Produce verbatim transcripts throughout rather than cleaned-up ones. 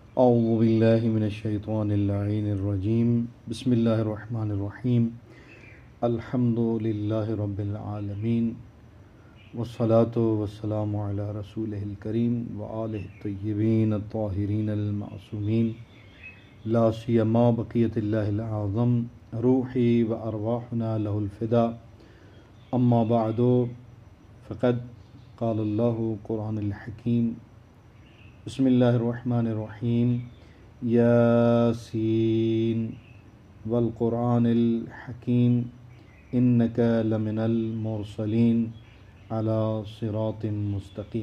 اعوذ باللہ من الشیطان اللعین الرجیم بسم اللہ الرحمن الرحیم الحمد للہ رب العالمین والصلاة والسلام علی رسولہ الکریم وآلہ الطیبین الطاہرین المعصومین لا سیما بقیت اللہ العظم روحی و ارواحنا لہ الفدا اما بعد فقد قال اللہ قرآن الحکیم بسم اللہ الرحمن الرحیم یاسین والقرآن الحکیم انک لمن المرسلین علی صراط مستقیم۔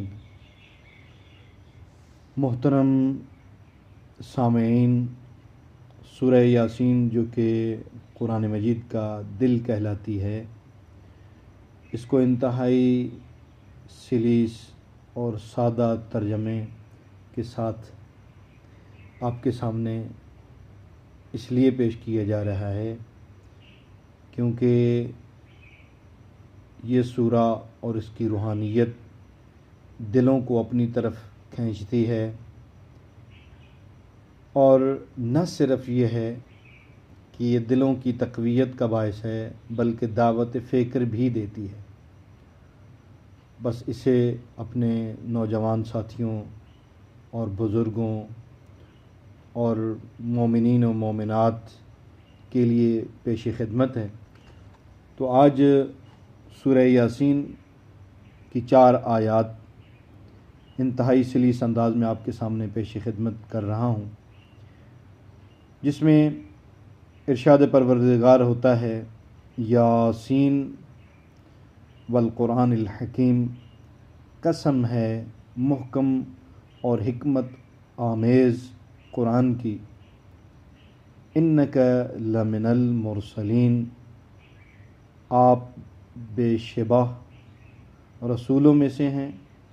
محترم سامعین، سورہ یاسین جو کہ قرآن مجید کا دل کہلاتی ہے، اس کو انتہائی سلیس اور سادہ ترجمے کے ساتھ آپ کے سامنے اس لیے پیش کیا جا رہا ہے کیونکہ یہ سورہ اور اس کی روحانیت دلوں کو اپنی طرف کھینچتی ہے، اور نہ صرف یہ ہے کہ یہ دلوں کی تقویت کا باعث ہے بلکہ دعوت فکر بھی دیتی ہے۔ بس اسے اپنے نوجوان ساتھیوں اور بزرگوں اور مومنین و مومنات کے لیے پیش خدمت ہے۔ تو آج سورہ یاسین کی چار آیات انتہائی سلیس انداز میں آپ کے سامنے پیش خدمت کر رہا ہوں، جس میں ارشاد پروردگار ہوتا ہے یاسین والقرآن الحکیم، قسم ہے محکم اور حکمت آمیز قرآن کی، انک لمن المرسلین، آپ بے شبہ رسولوں میں سے ہیں،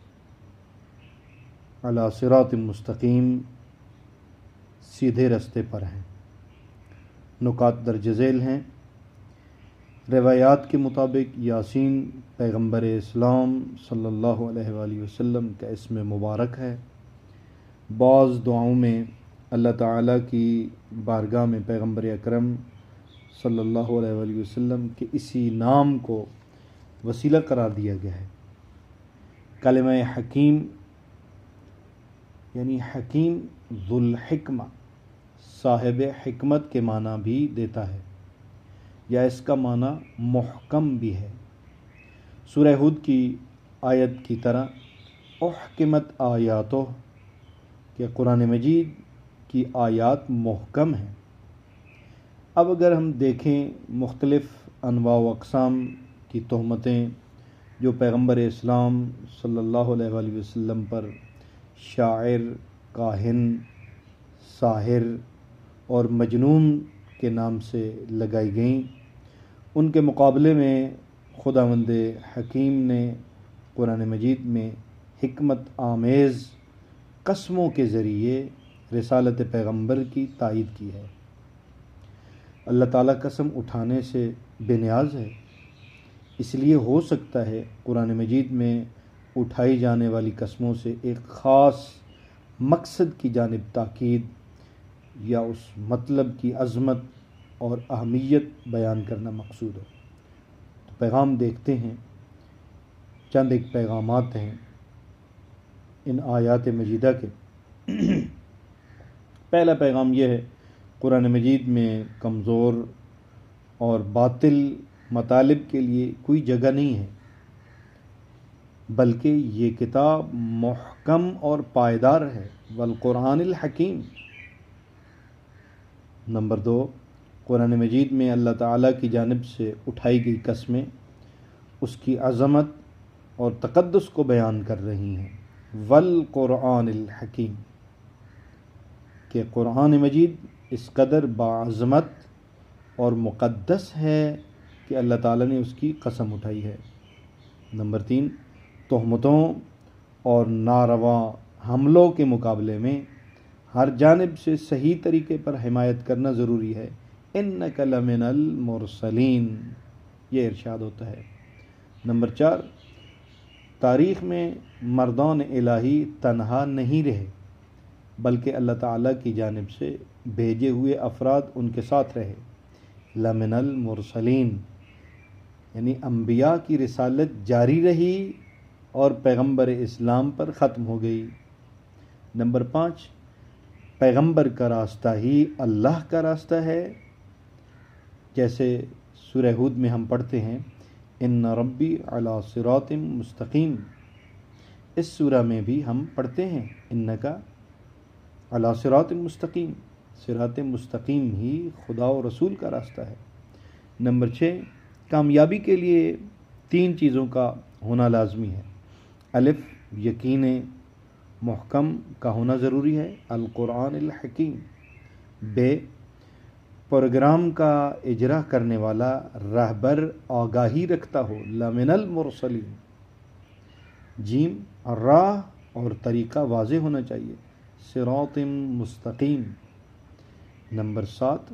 علی صراط مستقیم، سیدھے رستے پر ہیں۔ نکات درج ذیل ہیں۔ روایات کے مطابق یاسین پیغمبر اسلام صلی اللہ علیہ وآلہ وسلم کا اسم مبارک ہے۔ بعض دعاؤں میں اللہ تعالیٰ کی بارگاہ میں پیغمبر اکرم صلی اللہ علیہ وآلہ وسلم کے اسی نام کو وسیلہ قرار دیا گیا ہے۔ کلمہ حکیم یعنی حکیم ذو الحکمہ، صاحب حکمت کے معنی بھی دیتا ہے، یا اس کا معنی محکم بھی ہے۔ سورہ ہود کی آیت کی طرح احکمت آیاتہ، کہ قرآن مجید کی آیات محکم ہیں۔ اب اگر ہم دیکھیں مختلف انواع و اقسام کی تہمتیں جو پیغمبر اسلام صلی اللہ علیہ وآلہ وسلم پر شاعر، کاہن، ساحر اور مجنون کے نام سے لگائی گئیں، ان کے مقابلے میں خداوند حکیم نے قرآن مجید میں حکمت آمیز قسموں کے ذریعے رسالت پیغمبر کی تائید کی ہے۔ اللہ تعالیٰ قسم اٹھانے سے بے نیاز ہے، اس لیے ہو سکتا ہے قرآن مجید میں اٹھائی جانے والی قسموں سے ایک خاص مقصد کی جانب تاکید یا اس مطلب کی عظمت اور اہمیت بیان کرنا مقصود ہو۔ تو پیغام دیکھتے ہیں، چند ایک پیغامات ہیں ان آیات مجیدہ کے۔ پہلا پیغام یہ ہے، قرآن مجید میں کمزور اور باطل مطالب کے لیے کوئی جگہ نہیں ہے، بلکہ یہ کتاب محکم اور پائیدار ہے، والقرآن الحکیم۔ نمبر دو، قرآن مجید میں اللہ تعالیٰ کی جانب سے اٹھائی گئی قسمیں اس کی عظمت اور تقدس کو بیان کر رہی ہیں، والقرآن الحکیم، کہ قرآن مجید اس قدر باعظمت اور مقدس ہے کہ اللہ تعالیٰ نے اس کی قسم اٹھائی ہے۔ نمبر تین، تہمتوں اور ناروا حملوں کے مقابلے میں ہر جانب سے صحیح طریقے پر حمایت کرنا ضروری ہے۔ انک لمن المرسلین، یہ ارشاد ہوتا ہے۔ نمبر چار، تاریخ میں مردان الہی تنہا نہیں رہے، بلکہ اللہ تعالیٰ کی جانب سے بھیجے ہوئے افراد ان کے ساتھ رہے۔ لمن المرسلین، یعنی انبیاء کی رسالت جاری رہی اور پیغمبر اسلام پر ختم ہو گئی۔ نمبر پانچ، پیغمبر کا راستہ ہی اللہ کا راستہ ہے، جیسے سورہ ہود میں ہم پڑھتے ہیں ان ربی علی صراط مستقیم۔ اس سورہ میں بھی ہم پڑھتے ہیں انکا علی صراط مستقیم، صراط مستقیم ہی خدا و رسول کا راستہ ہے۔ نمبر چھ، کامیابی کے لیے تین چیزوں کا ہونا لازمی ہے۔ الف، یقین محکم کا ہونا ضروری ہے، القرآن الحکیم۔ بے، پروگرام کا اجرا کرنے والا رہبر آگاہی رکھتا ہو، لمن المرسلین۔ جیم، راہ اور طریقہ واضح ہونا چاہیے، صراط مستقیم۔ نمبر سات،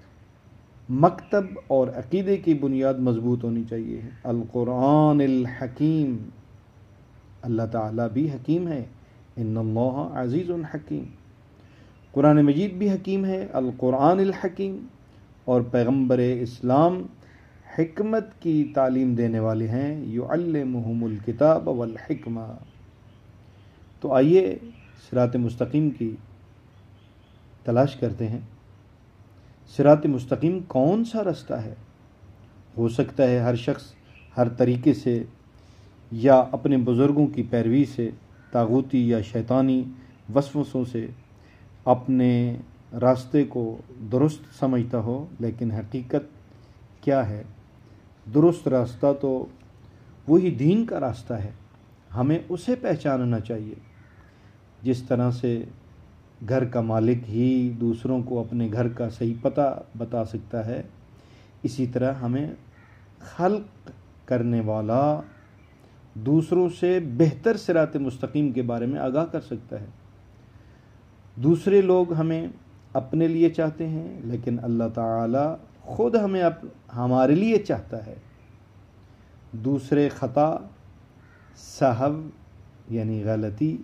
مکتب اور عقیدے کی بنیاد مضبوط ہونی چاہیے، القرآن الحکیم۔ اللہ تعالیٰ بھی حکیم ہے، ان اللہ عزیز حکیم۔ قرآن مجید بھی حکیم ہے، القرآن الحکیم، اور پیغمبر اسلام حکمت کی تعلیم دینے والے ہیں، یعلمہم الکتاب والحکمہ۔ تو آئیے صراط مستقیم کی تلاش کرتے ہیں۔ صراط مستقیم کون سا رستہ ہے؟ ہو سکتا ہے ہر شخص ہر طریقے سے یا اپنے بزرگوں کی پیروی سے، طاغوتی یا شیطانی وسوسوں سے اپنے راستے کو درست سمجھتا ہو، لیکن حقیقت کیا ہے؟ درست راستہ تو وہی دین کا راستہ ہے، ہمیں اسے پہچاننا چاہیے۔ جس طرح سے گھر کا مالک ہی دوسروں کو اپنے گھر کا صحیح پتہ بتا سکتا ہے، اسی طرح ہمیں خلق کرنے والا دوسروں سے بہتر صراط مستقیم کے بارے میں آگاہ کر سکتا ہے۔ دوسرے لوگ ہمیں اپنے لیے چاہتے ہیں، لیکن اللہ تعالی خود ہمیں ہمارے لیے چاہتا ہے۔ دوسرے خطا، سہو یعنی غلطی،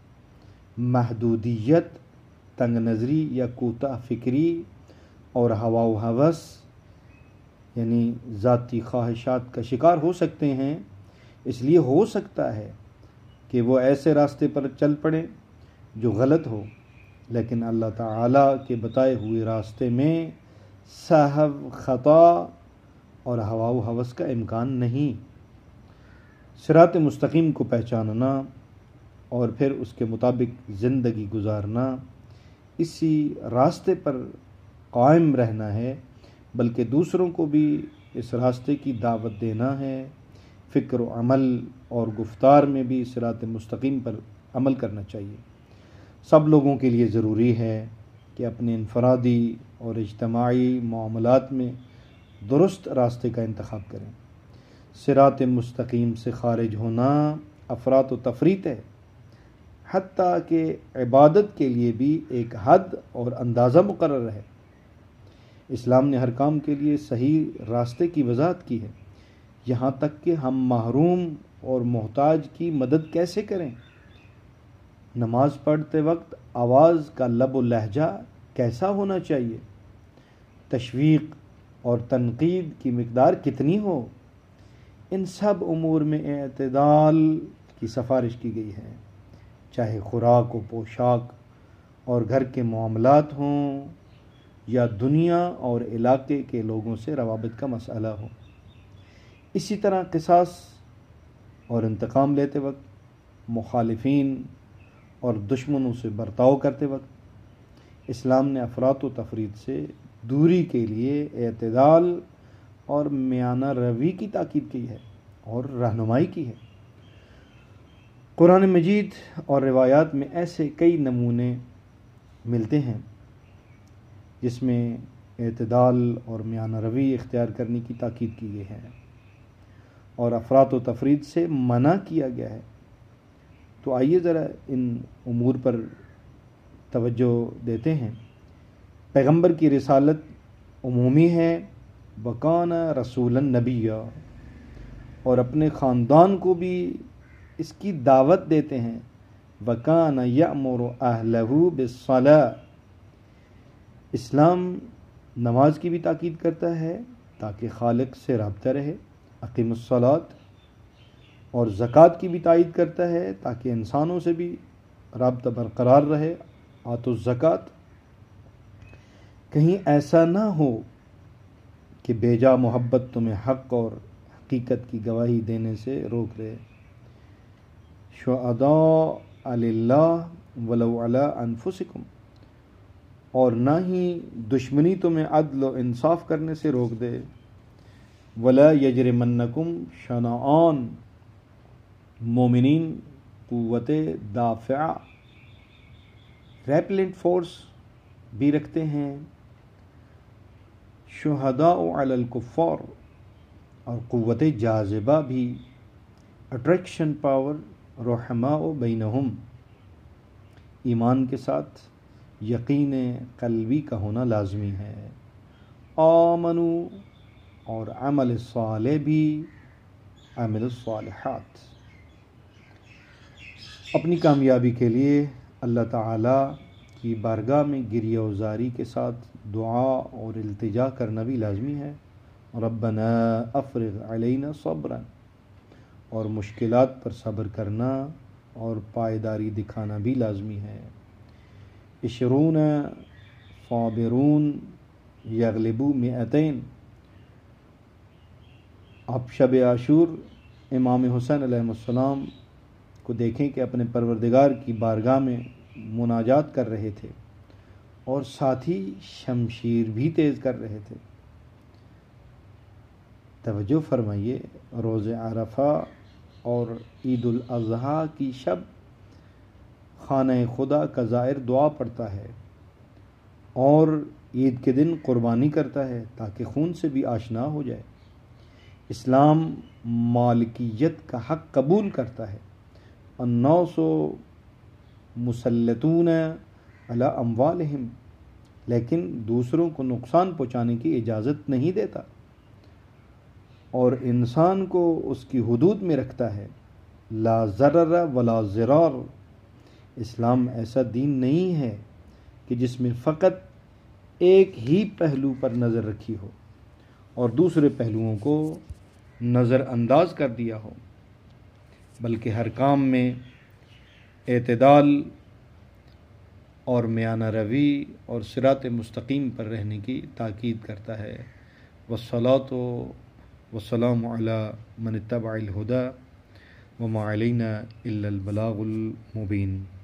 محدودیت، تنگ نظری یا کوتاہ فکری اور ہوا و ہوس یعنی ذاتی خواہشات کا شکار ہو سکتے ہیں۔ اس لیے ہو سکتا ہے کہ وہ ایسے راستے پر چل پڑیں جو غلط ہو، لیکن اللہ تعالیٰ کے بتائے ہوئے راستے میں سہو، خطا اور ہوا و ہوس کا امکان نہیں۔ صراط مستقیم کو پہچاننا اور پھر اس کے مطابق زندگی گزارنا، اسی راستے پر قائم رہنا ہے، بلکہ دوسروں کو بھی اس راستے کی دعوت دینا ہے۔ فکر و عمل اور گفتار میں بھی صراط مستقیم پر عمل کرنا چاہیے۔ سب لوگوں کے لیے ضروری ہے کہ اپنے انفرادی اور اجتماعی معاملات میں درست راستے کا انتخاب کریں۔ صراط مستقیم سے خارج ہونا افراط و تفریط ہے، حتیٰ کہ عبادت کے لیے بھی ایک حد اور اندازہ مقرر ہے۔ اسلام نے ہر کام کے لیے صحیح راستے کی وضاحت کی ہے، یہاں تک کہ ہم محروم اور محتاج کی مدد کیسے کریں، نماز پڑھتے وقت آواز کا لب و لہجہ کیسا ہونا چاہیے، تشویق اور تنقید کی مقدار کتنی ہو، ان سب امور میں اعتدال کی سفارش کی گئی ہے، چاہے خوراک و پوشاک اور گھر کے معاملات ہوں یا دنیا اور علاقے کے لوگوں سے روابط کا مسئلہ ہو۔ اسی طرح قصاص اور انتقام لیتے وقت، مخالفین اور دشمنوں سے برتاؤ کرتے وقت اسلام نے افراط و تفریط سے دوری کے لیے اعتدال اور میانہ روی کی تاکید کی ہے اور رہنمائی کی ہے۔ قرآن مجید اور روایات میں ایسے کئی نمونے ملتے ہیں جس میں اعتدال اور میانہ روی اختیار کرنے کی تاکید کی گئی ہے اور افراط و تفریط سے منع کیا گیا ہے۔ تو آئیے ذرا ان امور پر توجہ دیتے ہیں۔ پیغمبر کی رسالت عمومی ہے، وَكَانَ رَسُولًا نَبِيًّا، اور اپنے خاندان کو بھی اس کی دعوت دیتے ہیں وَكَانَ يَأْمُرُ أَهْلَهُ بِالصَّلَاةِ، اسلام نماز کی بھی تاکید کرتا ہے تاکہ خالق سے رابطہ رہے، اقیم الصلاۃ، اور زکوٰۃ کی بھی تائید کرتا ہے تاکہ انسانوں سے بھی رابطہ برقرار رہے، آتوا الزکوٰۃ۔ کہیں ایسا نہ ہو کہ بیجا محبت تمہیں حق اور حقیقت کی گواہی دینے سے روک دے۔ شہداء للہ ولو علی انفسکم، اور نہ ہی دشمنی تمہیں عدل و انصاف کرنے سے روک دے۔ ولا یجرمنکم شنآن، مومنین قوت دافعہ ریپلنٹ فورس بھی رکھتے ہیں۔ شہداء علی الکفار، اور قوت جاذبہ بھی، اٹریکشن پاور، رحماء بینہم، ایمان کے ساتھ یقین قلبی کا ہونا لازمی ہے۔ آمنو، اور عمل صالح بھی، عمل الصالحات۔ اپنی کامیابی کے لیے اللہ تعالیٰ کی بارگاہ میں گریہ وزاری کے ساتھ دعا اور التجا کرنا بھی لازمی ہے۔ ربنا افرغ علینا صبرا، اور مشکلات پر صبر کرنا اور پائیداری دکھانا بھی لازمی ہے۔ عشرون صابرون یغلبوا مئتین، آپ شب عاشور امام حسین علیہ السلام کو دیکھیں کہ اپنے پروردگار کی بارگاہ میں مناجات کر رہے تھے اور ساتھ ہی شمشیر بھی تیز کر رہے تھے۔ توجہ فرمائیے، روز عرفہ اور عید الاضحیٰ کی شب خانہ خدا کا زائر دعا پڑھتا ہے اور عید کے دن قربانی کرتا ہے تاکہ خون سے بھی آشنا ہو جائے۔ اسلام مالکیت کا حق قبول کرتا ہے۔ الناس مسلطون علی اموالہم، لیکن دوسروں کو نقصان پہنچانے کی اجازت نہیں دیتا اور انسان کو اس کی حدود میں رکھتا ہے۔ لا ضرر ولا ضرار، اسلام ایسا دین نہیں ہے کہ جس میں فقط ایک ہی پہلو پر نظر رکھی ہو اور دوسرے پہلوؤں کو نظر انداز کر دیا ہو، بلکہ ہر کام میں اعتدال اور میانہ روی اور صراط مستقیم پر رہنے کی تاکید کرتا ہے۔ والصلاۃ والسلام علی من اتبع الہدی وما علینا الا البلاغ المبین۔